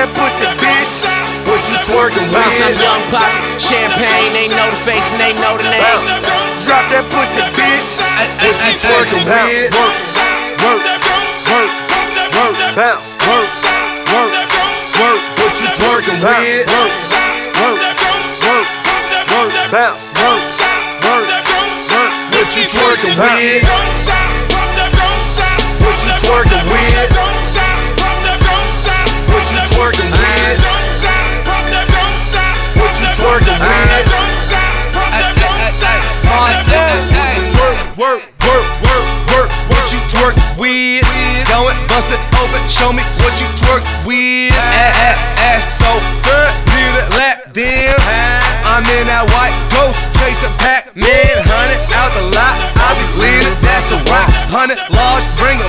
that pussy, bitch. What you twerking with? I'm Young Pop, champagne, they know the face and they know the name. Drop that pussy, bitch. What you twerking with? Work, work, work, work, bounce, work, work, work. What you twerking with? Work, work, work, work, bounce, work, work, work. What you twerking with? What you twerking with? What you twerking with? What you twerking with? Work, work, work, work. What you twerk with? Go and bust it open. Show me what you twerk with. Ass so good, need a lap dance. I'm in that white ghost, chasing Pac-Man. 100 out the lot, I be leaning, that's a rock. 100 large, bring 'em